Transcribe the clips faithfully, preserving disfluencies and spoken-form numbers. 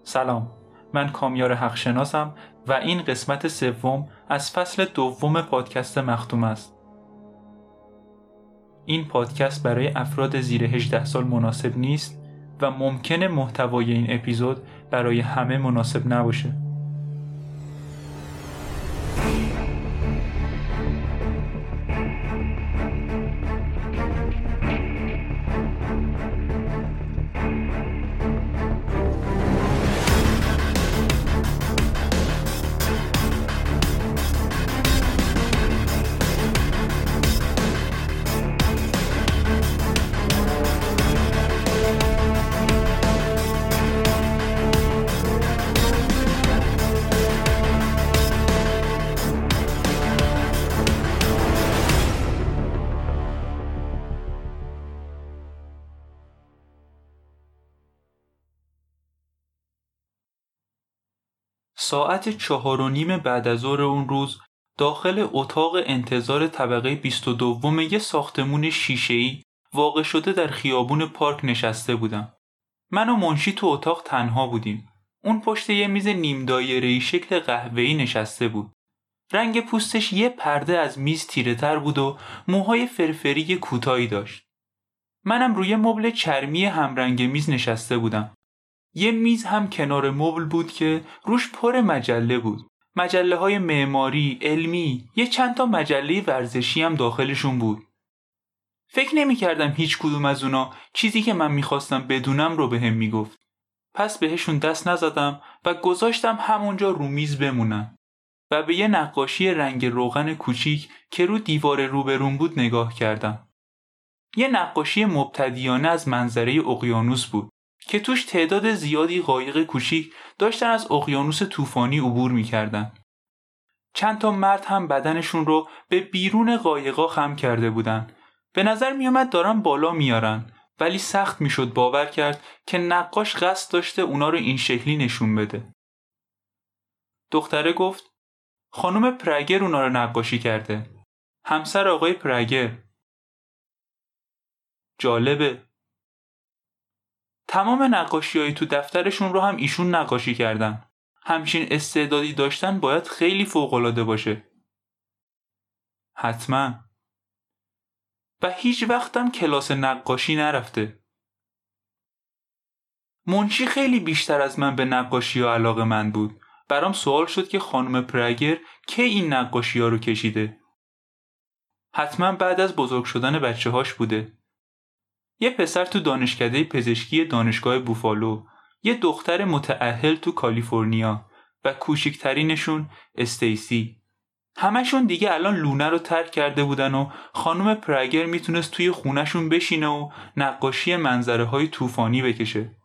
سلام، من کامیار حقشناسم و این قسمت سوم از فصل دوم پادکست مختوم است. این پادکست برای افراد زیر هجده سال مناسب نیست و ممکنه محتوای این اپیزود برای همه مناسب نباشه. ساعت چهار و نیم بعد از ظهر اون روز داخل اتاق انتظار طبقه بیست و دوم یه ساختمون شیشه‌ای واقع شده در خیابون پارک نشسته بودم. من و منشی تو اتاق تنها بودیم. اون پشت یه میز نیم دایره‌ای شکل قهوه‌ای نشسته بود. رنگ پوستش یه پرده از میز تیره تر بود و موهای فرفری کوتاهی داشت. منم روی مبل چرمی همرنگ میز نشسته بودم. یه میز هم کنار مبل بود که روش پر مجله بود. مجله های معماری، علمی، یه چند تا مجله ورزشی هم داخلشون بود. فکر نمی کردم هیچ کدوم از اونا چیزی که من میخواستم بدونم رو بهم میگفت. پس بهشون دست نزدم و گذاشتم همونجا رو میز بمونن و به یه نقاشی رنگ روغن کوچیک که رو دیوار روبرون بود نگاه کردم. یه نقاشی مبتدیانه از منظره اقیانوس بود که توش تعداد زیادی قایق کوچیک داشتن از اقیانوس طوفانی عبور می‌کردن. چند تا مرد هم بدنشون رو به بیرون قایقا خم کرده بودن. به نظر میومد دارن بالا میارن، ولی سخت میشد باور کرد که نقاش قصد داشته اونا رو این شکلی نشون بده. دختره گفت خانم پرگر اونا رو نقاشی کرده. همسر آقای پرگر. جالبه. تمام نقاشی‌های تو دفترشون رو هم ایشون نقاشی کردن. همچین استعدادی داشتن باید خیلی فوق‌العاده باشه. حتما. و هیچ وقتم کلاس نقاشی نرفته. منشی خیلی بیشتر از من به نقاشی‌ها علاقه‌مند بود. برام سوال شد که خانم پرگر کی این نقاشی‌ها رو کشیده. حتما بعد از بزرگ شدن بچه‌هاش بوده. یه پسر تو دانشکده پزشکی دانشگاه بوفالو، یه دختر متأهل تو کالیفرنیا و کوچکترینشون استیسی. همشون دیگه الان لونه رو ترک کرده بودن و خانم پرگر میتونست توی خونهشون بشینه و نقاشی منظره های طوفانی بکشه.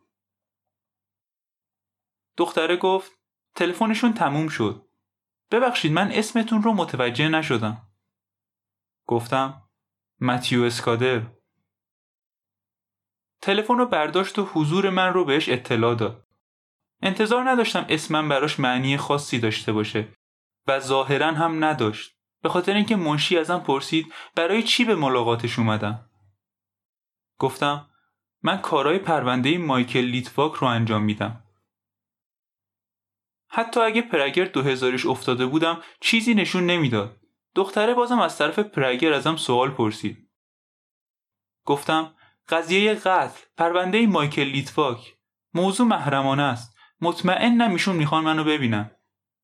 دختره گفت تلفنشون تموم شد. ببخشید من اسمتون رو متوجه نشدم. گفتم متیو اسکادر. تلفن رو برداشت و حضور من رو بهش اطلاع داد. انتظار نداشتم اسمم براش معنی خاصی داشته باشه و ظاهراً هم نداشت، به خاطر اینکه منشی ازم پرسید برای چی به ملاقاتش اومدم. گفتم من کارهای پرونده مایکل لیتواک رو انجام میدم. حتی اگه پرگر دو هزارش افتاده بودم چیزی نشون نمیداد. دختره بازم از طرف پرگر ازم سوال پرسید. گفتم قضیه قتل، پرونده مایکل لیتواک، موضوع محرمانه است. مطمئنم ایشون میخوان منو ببینن.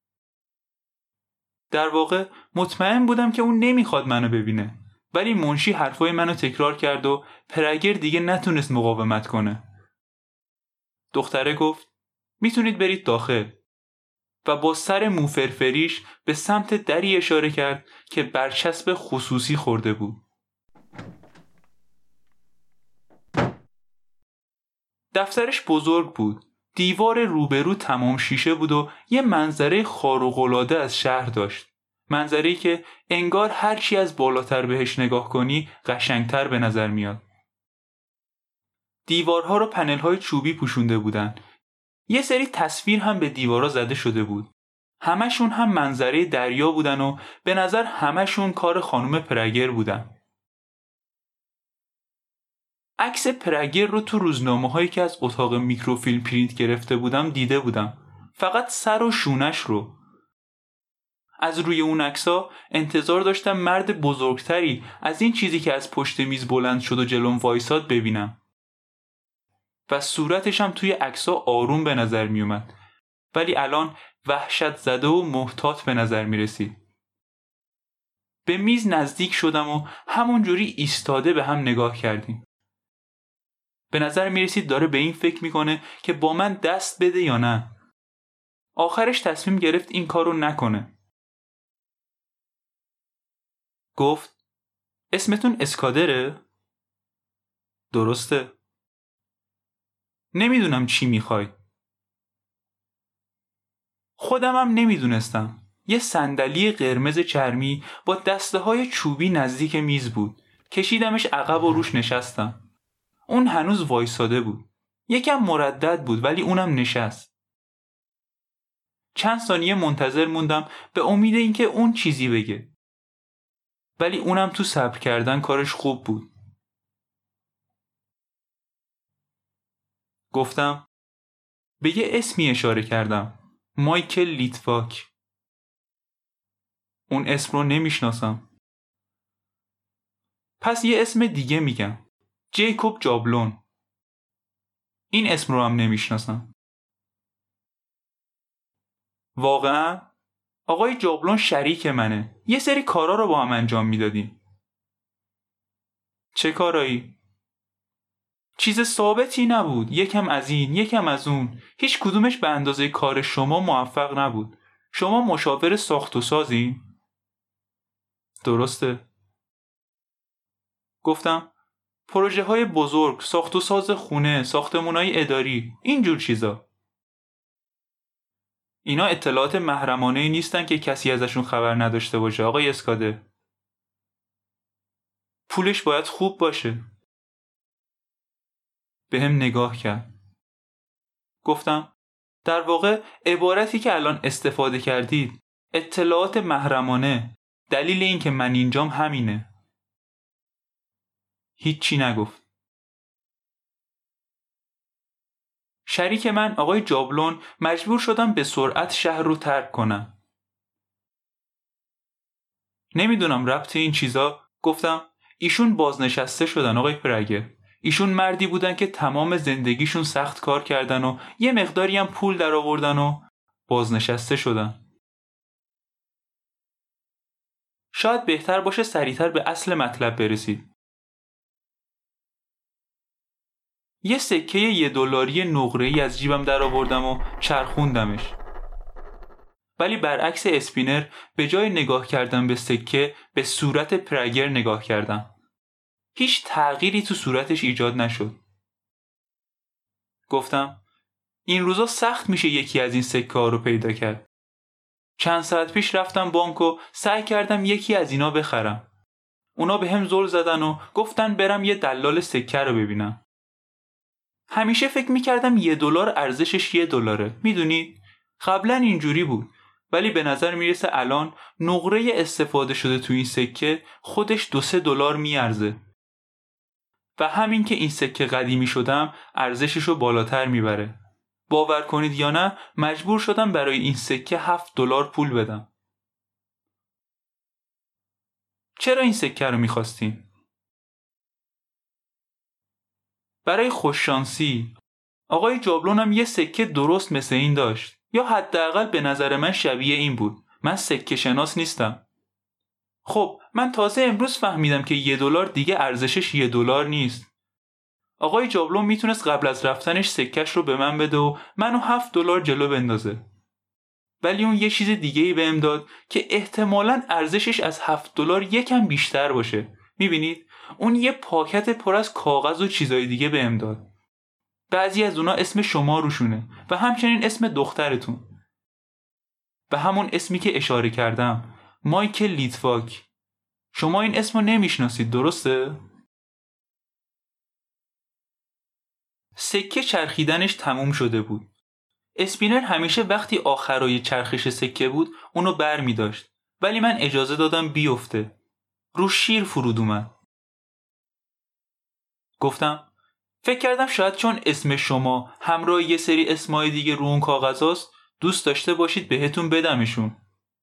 در واقع مطمئن بودم که اون نمیخواد منو ببینه، ولی منشی حرفای منو تکرار کرد و پرگر دیگه نتونست مقاومت کنه. دختره گفت میتونید برید داخل و با سر موفرفریش به سمت دری اشاره کرد که برچسب خصوصی خورده بود. دفترش بزرگ بود. دیوار روبرو تمام شیشه بود و یه منظره خارق‌العاده از شهر داشت. منظره‌ای که انگار هرچی از بالاتر بهش نگاه کنی قشنگتر به نظر میاد. دیوارها رو پنل‌های چوبی پوشونده بودن. یه سری تصویر هم به دیوارا زده شده بود. همشون هم منظره دریا بودن و به نظر همشون کار خانم پرگر بودن. عکس پرگر رو تو روزنامه هایی که از اتاق میکروفیلم پرینت گرفته بودم دیده بودم. فقط سر و شونش رو. از روی اون عکس‌ها انتظار داشتم مرد بزرگتری از این چیزی که از پشت میز بلند شد و جلوم وایساد ببینم. و صورتش هم توی عکس‌ها آروم به نظر می اومد. ولی الان وحشت زده و محتاط به نظر می رسید. به میز نزدیک شدم و همونجوری ایستاده به هم نگاه کردیم. به نظر می رسید داره به این فکر می کنه که با من دست بده یا نه. آخرش تصمیم گرفت این کارو نکنه. گفت اسمتون اسکادره؟ درسته. نمیدونم چی میخوای. خودمم نمیدونستم. یه صندلی قرمز چرمی با دسته های چوبی نزدیک میز بود. کشیدمش عقب و روش نشستم. اون هنوز وایساده بود. یکم مردد بود ولی اونم نشست. چند ثانیه منتظر موندم به امید اینکه اون چیزی بگه. ولی اونم تو صبر کردن کارش خوب بود. گفتم به یه اسمی اشاره کردم. مایکل لیتواک. اون اسم رو نمیشناسم. پس یه اسم دیگه میگم. جیکوب جابلون. این اسم رو هم نمیشناسم. واقعا؟ آقای جابلون شریک منه. یه سری کارا رو با هم انجام میدادیم. چه کارایی؟ چیز ثابتی نبود. یکم از این، یکم از اون. هیچ کدومش به اندازه کار شما موفق نبود. شما مشاور ساخت و سازین؟ درسته. گفتم پروژه های بزرگ، ساخت و ساز خونه، ساختمونای اداری، اینجور چیزا. اینا اطلاعات محرمانه‌ای نیستن که کسی ازشون خبر نداشته باشه آقای اسکاده. پولش باید خوب باشه. به هم نگاه کرد. گفتم در واقع عبارتی که الان استفاده کردید، اطلاعات محرمانه، دلیل این که من اینجام همینه. هیچی نگفت. شریک من آقای جابلون مجبور شدم به سرعت شهر رو ترک کنم. نمیدونم ربط این چیزا. گفتم ایشون بازنشسته شدن آقای پرگر. ایشون مردی بودن که تمام زندگیشون سخت کار کردن و یه مقداری هم پول در آوردن و بازنشسته شدن. شاید بهتر باشه سریعتر به اصل مطلب برسید. یه سکه یه دلاری نقره‌ای از جیبم در آوردم و چرخوندمش. ولی برعکس اسپینر به جای نگاه کردم به سکه به صورت پرگر نگاه کردم. هیچ تغییری تو صورتش ایجاد نشد. گفتم این روزا سخت میشه یکی از این سکه ها رو پیدا کرد. چند ساعت پیش رفتم بانک و سعی کردم یکی از اینا بخرم. اونا به هم زل زدن و گفتن برم یه دلال سکه رو ببینم. همیشه فکر میکردم یه دلار ارزشش یه دلاره. میدونید؟ قبلا اینجوری بود. ولی به نظر میرسه الان نقره استفاده شده تو این سکه خودش دو سه دلار میارزه. و همین که این سکه قدیمی شدم ارزششو بالاتر میبره. باور کنید یا نه مجبور شدم برای این سکه هفت دلار پول بدم. چرا این سکه رو میخواستین؟ برای خوششانسی. آقای جابلون هم یه سکه درست مثل این داشت. یا حداقل به نظر من شبیه این بود. من سکه شناس نیستم. خب من تازه امروز فهمیدم که یه دلار دیگه ارزشش یه دلار نیست. آقای جابلون میتونست قبل از رفتنش سکش رو به من بده و منو هفت دلار جلو بندازه. ولی اون یه چیز دیگه ای بهم داد که احتمالاً ارزشش از هفت دلار یکم بیشتر باشه. میبینید؟ اون یه پاکت پر از کاغذ و چیزای دیگه بهم داد. بعضی از اونا اسم شما روشونه و همچنین اسم دخترتون. و همون اسمی که اشاره کردم، مایکل لیتواک. شما این اسمو نمیشناسید درسته؟ سکه چرخیدنش تموم شده بود. اسپینر همیشه وقتی آخرای چرخش سکه بود اونو بر می داشت. ولی من اجازه دادم بیفته. رو شیر فرود اومد. گفتم فکر کردم شاید چون اسم شما همراه یه سری اسمای دیگه رو اون کاغذاست دوست داشته باشید بهتون بدمشون.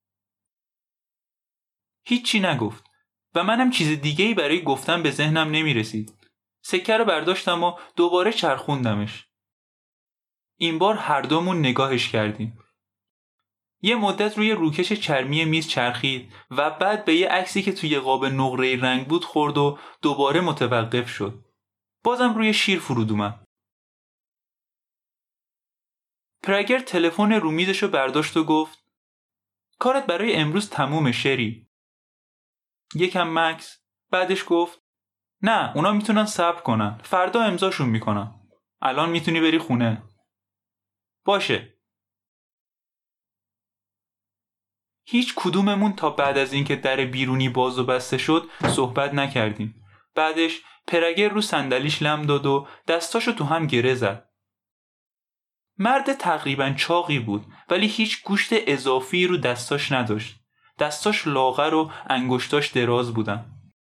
هیچی نگفت و منم چیز دیگه‌ای برای گفتن به ذهنم نمی رسید. سکه رو برداشتم و دوباره چرخوندمش. این بار هر دومون نگاهش کردیم. یه مدت روی روکش چرمی میز چرخید و بعد به یه عکسی که توی قاب نقره رنگ بود خورد و دوباره متوقف شد. بازم روی شیر فرود اومد. پرگر تلفن رو میزشو برداشت و گفت کارت برای امروز تمومه شری. یکم مکس بعدش گفت نه اونا میتونن صبر کنن، فردا امضاشون میکنن. الان میتونی بری خونه. باشه. هیچ کدوممون تا بعد از اینکه در بیرونی باز و بسته شد صحبت نکردیم. بعدش پرگر رو صندلیش لم داد و دستاشو تو هم گره زد. مرد تقریباً چاقی بود ولی هیچ گوشت اضافی رو دستاش نداشت. دستاش لاغر و انگشتاش دراز بودن.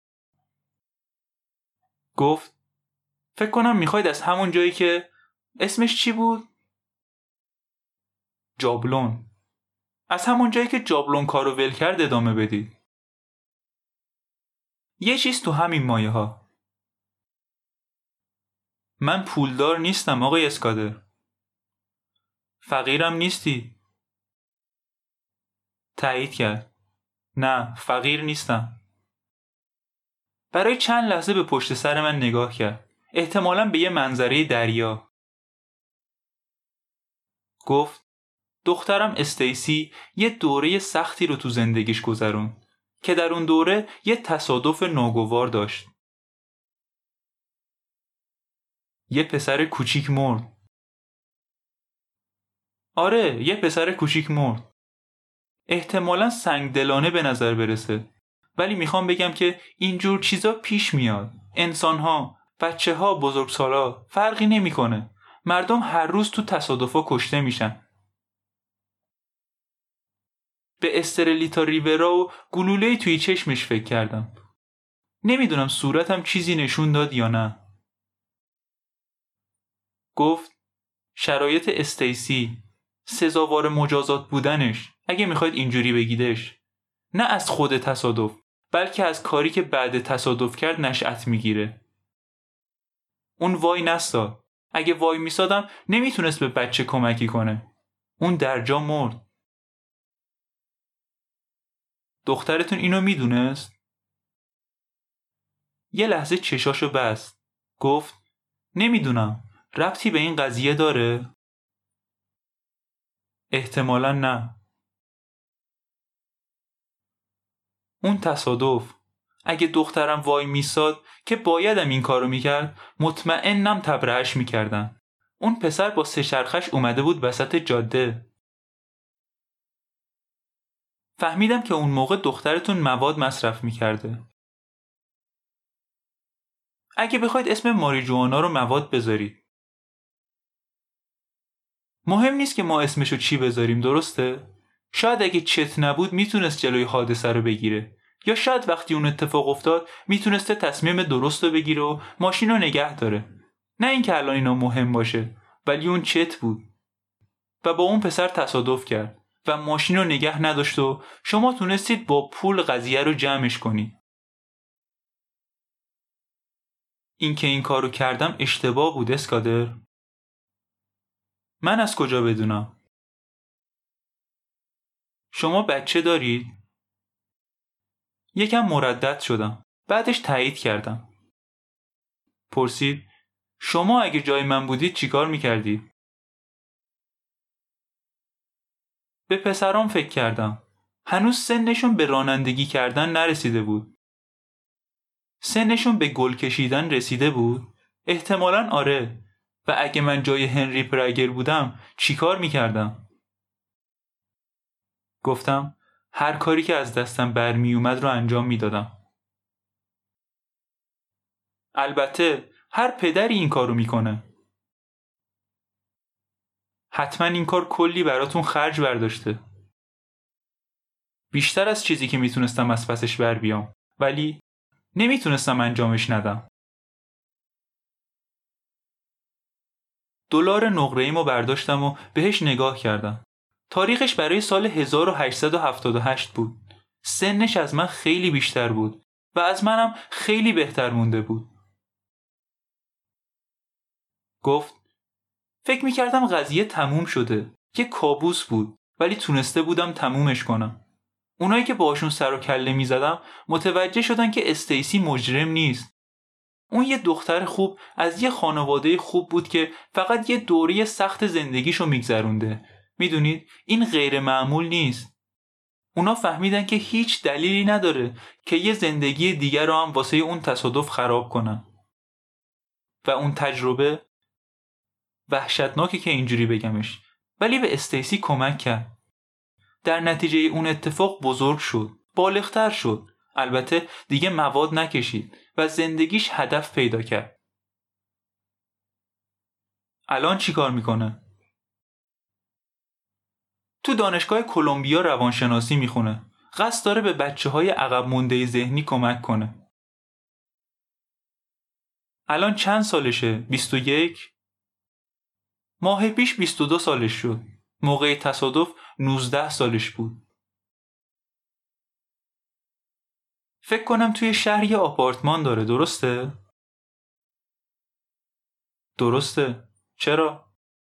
گفت فکر کنم میخواید از همون جایی که اسمش چی بود؟ جابلون. از همون جایی که جابلون کارو ول کرد ادامه بدید. یه چیز تو همین مایه ها. من پولدار نیستم آقای اسکادر. فقیرم نیستی؟ تایید کرد. نه فقیر نیستم. برای چند لحظه به پشت سر من نگاه کرد. احتمالاً به یه منظره دریا. گفت دخترم استیسی یه دوره سختی رو تو زندگیش گذروند که در اون دوره یه تصادف ناگوار داشت. یه پسر کوچیک مرد. آره یه پسر کوچیک مرد. احتمالاً سنگدلانه به نظر برسه ولی میخوام بگم که اینجور چیزا پیش میاد. انسان‌ها، بچه‌ها، بزرگسالا فرقی نمیکنه. مردم هر روز تو تصادفا کشته میشن. به استرلیتا ریورا و گلوله‌ای توی چشمش فکر کردم. نمیدونم صورتم چیزی نشون داد یا نه. گفت شرایط استیسی سزاوار مجازات بودنش اگه میخواید اینجوری بگیدش. نه از خود تصادف بلکه از کاری که بعد تصادف کرد نشأت میگیره. اون وای نستاد. اگه وای میسادم نمیتونست به بچه کمکی کنه. اون در جا مرد. دخترتون اینو میدونست؟ یه لحظه چشاشو بست. گفت نمیدونم. ربطی به این قضیه داره؟ احتمالاً نه. اون تصادف اگه دخترم وای میساد که بایدم این کارو میکرد مطمئنم تبرئه‌اش میکردن. اون پسر با سه چرخش اومده بود وسط جاده. فهمیدم که اون موقع دخترتون مواد مصرف میکرده. اگه بخواید اسم ماریجوانا رو مواد بذارید. مهم نیست که ما اسمشو چی بذاریم درسته؟ شاید اگه چت نبود میتونست جلوی حادثه رو بگیره. یا شاید وقتی اون اتفاق افتاد میتونسته تصمیم درست رو بگیره و ماشین رو نگه داره. نه اینکه الان اینا مهم باشه ولی اون چت بود و با اون پسر تصادف کرد و ماشین رو نگه نداشت و شما تونستید با پول قضیه رو جمعش کنید. این که این کارو کردم اشتباه بود اسکادر. من از کجا بدونم؟ شما بچه دارید؟ یکم مردد شدم. بعدش تایید کردم. پرسید شما اگه جای من بودید چیکار میکردید؟ به پسرام فکر کردم. هنوز سنشون به رانندگی کردن نرسیده بود. سنشون به گل کشیدن رسیده بود؟ احتمالاً آره. و اگه من جای هنری پرگر بودم چیکار میکردم؟ گفتم هر کاری که از دستم برمی اومد رو انجام میدادم. البته هر پدری این کارو میکنه. حتما این کار کلی براتون خرج برداشته. بیشتر از چیزی که میتونستم از پسش بر بیام. ولی نمیتونستم انجامش ندم. دلار نقره‌ایمو برداشتم و بهش نگاه کردم. تاریخش برای سال هزار و هشتصد و هفتاد و هشت بود. سنش از من خیلی بیشتر بود و از منم خیلی بهتر مونده بود. گفت فکر می‌کردم قضیه تموم شده. یه کابوس بود ولی تونسته بودم تمومش کنم. اونایی که باشون سر و کله می‌زدم متوجه شدن که استیسی مجرم نیست. اون یه دختر خوب از یه خانواده خوب بود که فقط یه دوره سخت زندگیشو میگذرونده. میدونید این غیر معمول نیست. اونا فهمیدن که هیچ دلیلی نداره که یه زندگی دیگر رو هم واسه اون تصادف خراب کنن. و اون تجربه وحشتناکه که اینجوری بگمش، ولی به استیسی کمک کرد. در نتیجه اون اتفاق بزرگ شد، بالغتر شد. البته دیگه مواد نکشید و زندگیش هدف پیدا کرد. الان چی کار میکنه؟ تو دانشگاه کلمبیا روانشناسی میخونه. قصد داره به بچه‌های عقب مونده ذهنی کمک کنه. الان چند سالشه؟ بیست و یک؟ ماه پیش بیست و دو سالش شد. موقع تصادف نوزده سالش بود. فکر کنم توی شهر یه آپارتمان داره، درسته؟ درسته. چرا؟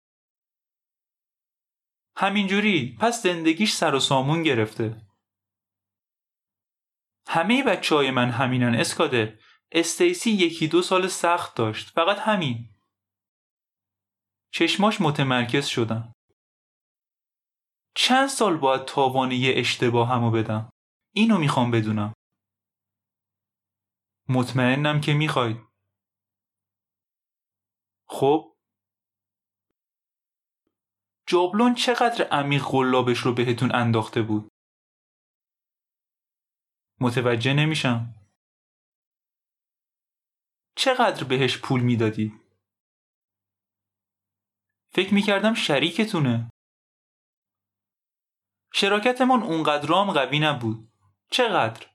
همینجوری. پس زندگیش سر و سامون گرفته. همه بچه های من همینن اسکاده. استیسی یکی دو سال سخت داشت، فقط همین. چشماش متمرکز شدن. چند سال باید تاوان یه اشتباه همو بدم؟ اینو میخوام بدونم. مطمئنم که میخواید. خب جابلون چقدر عمیق قلابش رو بهتون انداخته بود؟ متوجه نمیشم. چقدر بهش پول میدادید؟ فکر میکردم شریکتونه. شراکتمون اونقدرام قوی نبود. چقدر؟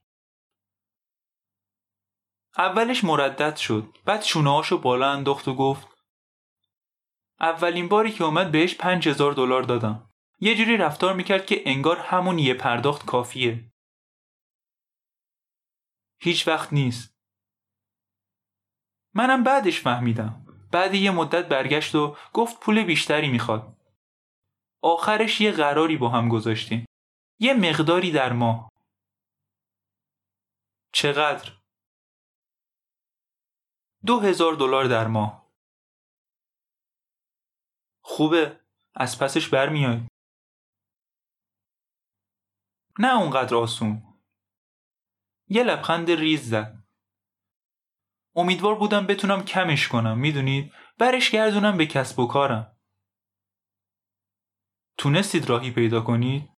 اولش مردد شد، بعد شونه‌هاشو بالا انداخت و گفت اولین باری که اومد بهش پنج هزار دلار دادم. یه جوری رفتار میکرد که انگار همون یه پرداخت کافیه. هیچ وقت نیست. منم بعدش فهمیدم. بعد یه مدت برگشت و گفت پول بیشتری میخواد. آخرش یه قراری با هم گذاشتیم. یه مقداری در ماه. چقدر؟ دو هزار دلار در ماه. خوبه. از پسش برمیای. نه اونقدر آسون. یه لبخند ریز زد. امیدوار بودم بتونم کمش کنم، میدونید؟ برش گردونم به کسب و کارم. تونستید راهی پیدا کنید؟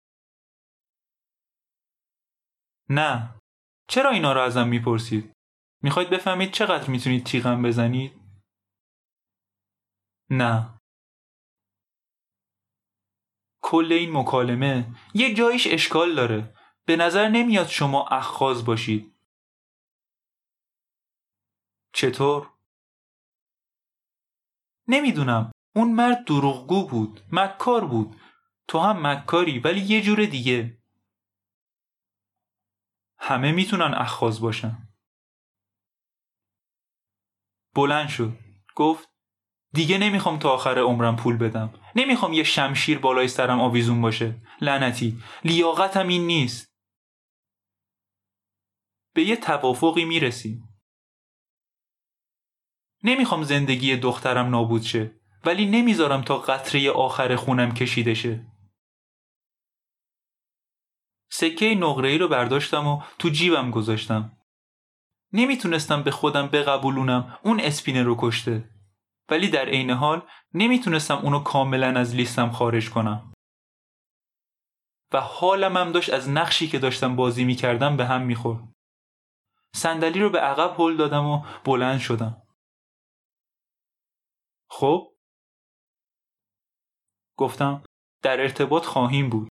نه. چرا اینا رو ازم میپرسید؟ میخواید بفهمید چقدر میتونید تیغم بزنید؟ نه. کل این مکالمه یه جایش اشکال داره. به نظر نمیاد شما اخاذ باشید. چطور؟ نمیدونم. اون مرد دروغگو بود، مکار بود. تو هم مکاری ولی یه جور دیگه. همه میتونن اخاذ باشن. بلند شد. گفت دیگه نمیخوام تا آخر عمرم پول بدم. نمیخوام یه شمشیر بالای سرم آویزون باشه. لعنتی. لیاقتم این نیست. به یه توافقی میرسیم. نمیخوام زندگی دخترم نابود شه، ولی نمیذارم تا قطره آخر خونم کشیده شه. سکه نقره‌ای رو برداشتم و تو جیبم گذاشتم. نمیتونستم به خودم بقبولونم اون اسپینه رو کشته، ولی در عین حال نمیتونستم اونو کاملا از لیستم خارج کنم. و حالم هم داشت از نقشی که داشتم بازی میکردم به هم میخورد. صندلی رو به عقب هل دادم و بلند شدم. خب گفتم در ارتباط خواهیم بود.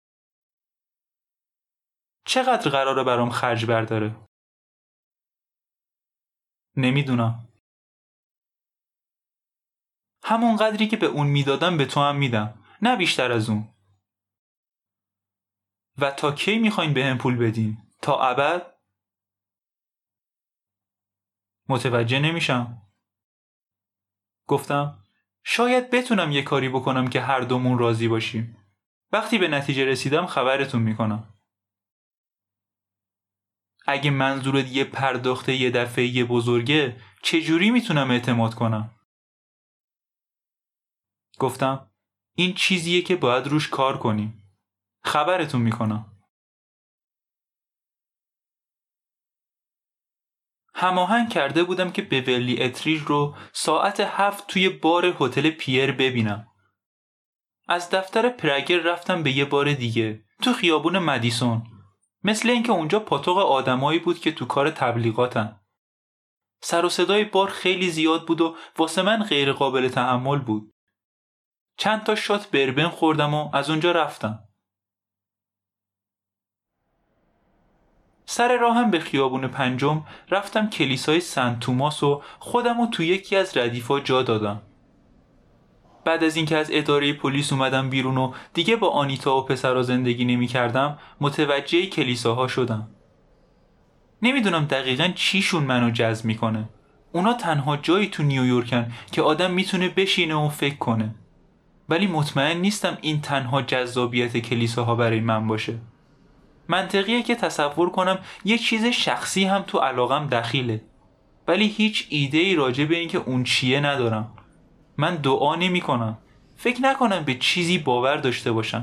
چقدر قراره برام خرج برداره؟ نمیدونم. همون قدری که به اون میدادم به تو هم میدم، نه بیشتر از اون. و تا کی میخواین به هم پول بدین؟ تا ابد؟ متوجه نمیشم. گفتم شاید بتونم یه کاری بکنم که هر دومون راضی باشیم. وقتی به نتیجه رسیدم خبرتون میکنم. اگه منظورت یه پرداخت یه دفعه بزرگه، چجوری میتونم اعتماد کنم؟ گفتم این چیزیه که باید روش کار کنیم. خبرتون میکنم. هماهنگ کرده بودم که بیورلی اتریج رو ساعت هفت توی بار هتل پیر ببینم. از دفتر پراگر رفتم به یه بار دیگه تو خیابون مدیسون. مثل اینکه اونجا پاتوق آدمایی بود که تو کار تبلیغاتن. سر و صدای بار خیلی زیاد بود و واسه من غیر قابل تحمل بود. چند تا شات بربن خوردم و از اونجا رفتم. سر راهم به خیابون پنجم رفتم کلیسای سنت توماس و خودم رو تو یکی از ردیفا جا دادم. بعد از اینکه از اداره پلیس اومدم بیرون و دیگه با آنیتا و پسرا زندگی نمی کردم، متوجه کلیساها شدم. نمیدونم دقیقاً چیشون منو جذب میکنه. اونا تنها جایی تو نیویورکن که آدم میتونه بشینه و فکر کنه. ولی مطمئن نیستم این تنها جذابیت کلیساها برای من باشه. منطقیه که تصور کنم یه چیز شخصی هم تو علاقم دخیله. ولی هیچ ایده ای راجع به این که اون چیه ندارم. من دعا نمی کنم. فکر نکنم به چیزی باور داشته باشم.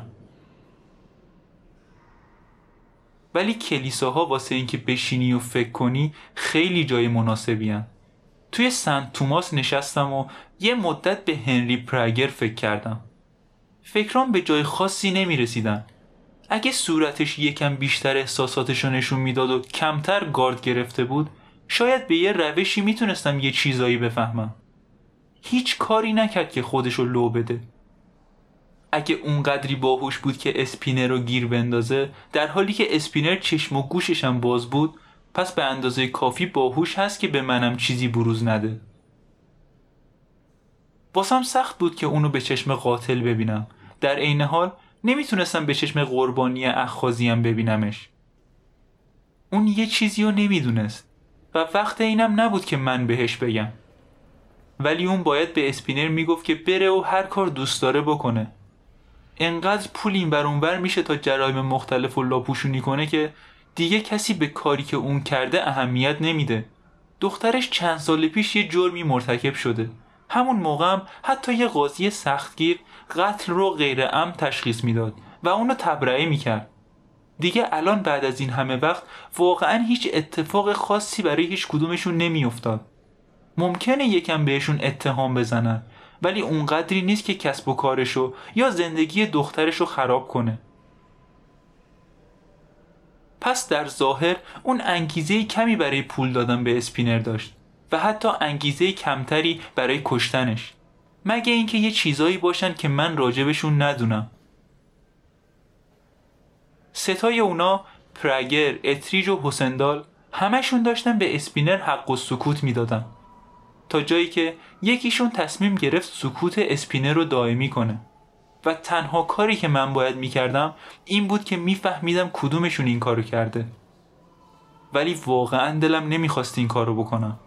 ولی کلیساها واسه این که بشینی و فکر کنی خیلی جای مناسبی هن. توی سنت توماس نشستم و یه مدت به هنری پراگر فکر کردم. فکرام به جای خاصی نمی رسیدن. اگه صورتش یکم بیشتر احساساتشو نشون میداد و کمتر گارد گرفته بود، شاید به یه روشی میتونستم یه چیزایی بفهمم. هیچ کاری نکرد که خودشو لو بده. اگه اونقدری باهوش بود که اسپینر رو گیر بندازه، در حالی که اسپینر چشم و گوشش هم باز بود، پس به اندازه کافی باهوش هست که به منم چیزی بروز نده. واسم سخت بود که اونو به چشم قاتل ببینم. در عین حال نمیتونستم به چشم قربانی اخاذیم ببینمش. اون یه چیزی رو نمیدونست و وقت اینم نبود که من بهش بگم. ولی اون باید به اسپینر میگفت که بره و هر کار دوست داره بکنه. انقدر پول این بر اون بر میشه تا جرایم مختلف و لاپوشونی کنه که دیگه کسی به کاری که اون کرده اهمیت نمیده. دخترش چند سال پیش یه جرمی مرتکب شده. همون موقع هم حتی یه قاضی سختگیر قتل رو غیر عمد تشخیص میداد و اونو تبرئه میکرد. دیگه الان بعد از این همه وقت واقعا هیچ اتفاق خاصی برای هیچ کدومشون نمیافتاد. ممکنه یکم بهشون اتهام بزنن، ولی اونقدری نیست که کسب و کارشو یا زندگی دخترشو خراب کنه. پس در ظاهر اون انگیزه کمی برای پول دادن به اسپینر داشت و حتی انگیزه کمتری برای کشتنش، مگه اینکه یه چیزایی باشن که من راجبشون ندونم. ستای اونا، پراگر، اتریج و حسندال، همشون داشتن به اسپینر حق و سکوت میدادن، تا جایی که یکیشون تصمیم گرفت سکوت اسپینر رو دائمی کنه و تنها کاری که من باید میکردم این بود که میفهمیدم کدومشون این کارو کرده. ولی واقعا دلم نمیخواست این کارو بکنم.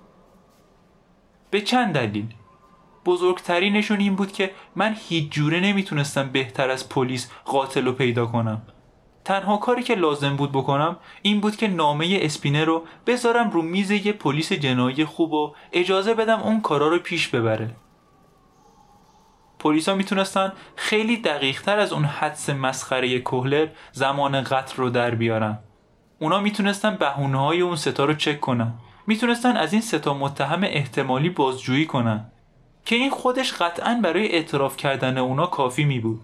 به چند دلیل. بزرگترینشون این بود که من هیچ جوره نمیتونستم بهتر از پلیس قاتل رو پیدا کنم. تنها کاری که لازم بود بکنم این بود که نامه اسپینر رو بذارم رو میز یه پلیس جنایی خوب و اجازه بدم اون کارا رو پیش ببره. پلیسا میتونستن خیلی دقیق تر از اون حدس مسخره کوهلر زمان قتل رو در بیارن. اونا میتونستن بهونه‌های اون ستا رو چک کنن. میتونستن از این ستا متهم احتمالی بازجویی کنن که این خودش قطعاً برای اعتراف کردن اونا کافی می بود.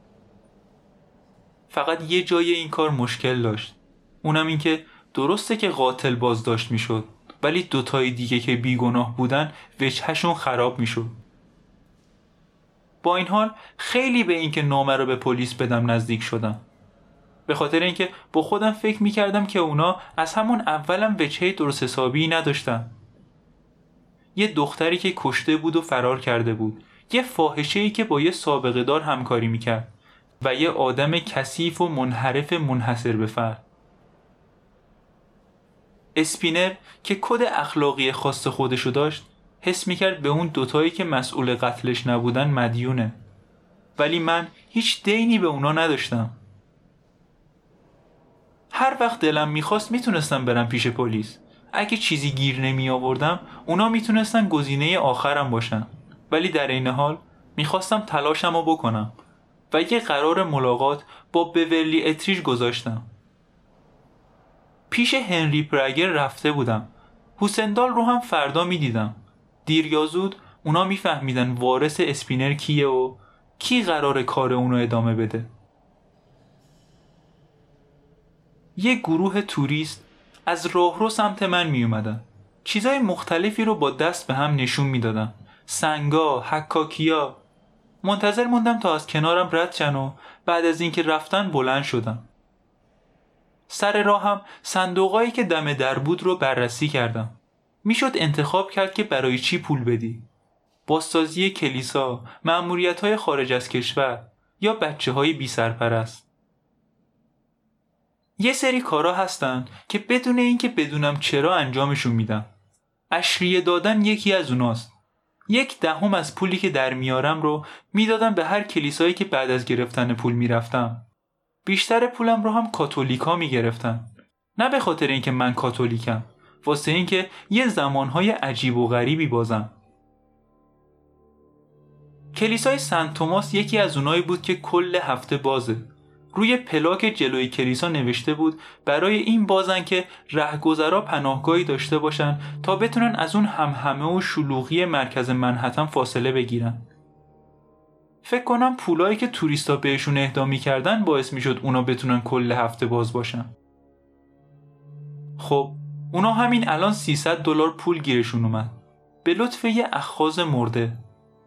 فقط یه جای این کار مشکل داشت. اونم این که درسته که قاتل بازداشت می شد، ولی دوتای دیگه که بیگناه بودن وجهشون خراب می شد. با این حال خیلی به این که نامه رو به پلیس بدم نزدیک شدم. به خاطر اینکه با خودم فکر می کردم که اونا از همون اولم وجهه درست حسابی نداشتن. یه دختری که کشته بود و فرار کرده بود یه فاحشه‌ای که با یه سابقه دار همکاری میکرد و یه آدم کثیف و منحرف منحصر به فرد. اسپینر که کد اخلاقی خاص خودشو داشت حس میکرد به اون دوتایی که مسئول قتلش نبودن مدیونه، ولی من هیچ دینی به اونا نداشتم. هر وقت دلم میخواست میتونستم برم پیش پلیس. اگه چیزی گیر نمی آوردم اونا میتونستن گزینه آخرم باشن، ولی در این حال میخواستم تلاشمو بکنم و یه قرار ملاقات با بورلی اتریج گذاشتم. پیش هنری پرگر رفته بودم. هوسندال رو هم فردا میدیدم. دیر یا زود اونا میفهمیدن وارث اسپینر کیه و کی قرار کار اونو ادامه بده. یه گروه توریست از راهرو سمت من می اومدن. چیزای مختلفی رو با دست به هم نشون می دادن. سنگا، حکاکیا. منتظر موندم تا از کنارم رد شن و بعد از اینکه رفتن بلند شدم. سر راهم صندوقایی که دم در بود رو بررسی کردم. میشد انتخاب کرد که برای چی پول بدی. بازسازی کلیسا، مأموریت‌های خارج از کشور یا بچه‌های بی سرپرست. یه سری کارا هستن که بدون اینکه بدونم چرا انجامشون میدم. اشریه دادن یکی از اوناست. یک دهم از پولی که در میارم رو میدادم به هر کلیسایی که بعد از گرفتن پول میرفتم. بیشتر پولم رو هم کاتولیکا میگرفتن. نه به خاطر اینکه من کاتولیکم، واسه اینکه یه زمانهای عجیب و غریبی بازم. کلیسای سنت توماس یکی از اونایی بود که کل هفته بازه. روی پلاک جلوی کلیسا نوشته بود برای این بازن که رهگذرا پناهگاهی داشته باشن تا بتونن از اون همهمه و شلوغی مرکز منهتن فاصله بگیرن. فکر کنم پولایی که توریستا بهشون اهدا می‌کردن باعث میشد اونا بتونن کل هفته باز باشن. خب اونا همین الان سیصد دلار پول گیرشون اومد به لطف یه اخاذ مرده.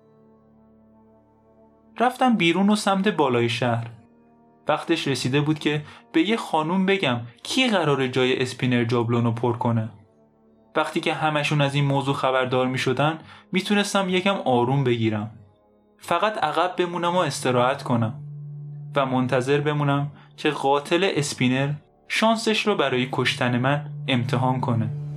رفتم بیرون و سمت بالای شهر. وقتش رسیده بود که به یه خانوم بگم کی قراره جای اسپینر جابلونو پر کنه. وقتی که همشون از این موضوع خبردار می شدن می تونستم یکم آروم بگیرم. فقط عقب بمونم و استراحت کنم و منتظر بمونم که قاتل اسپینر شانسش رو برای کشتن من امتحان کنه.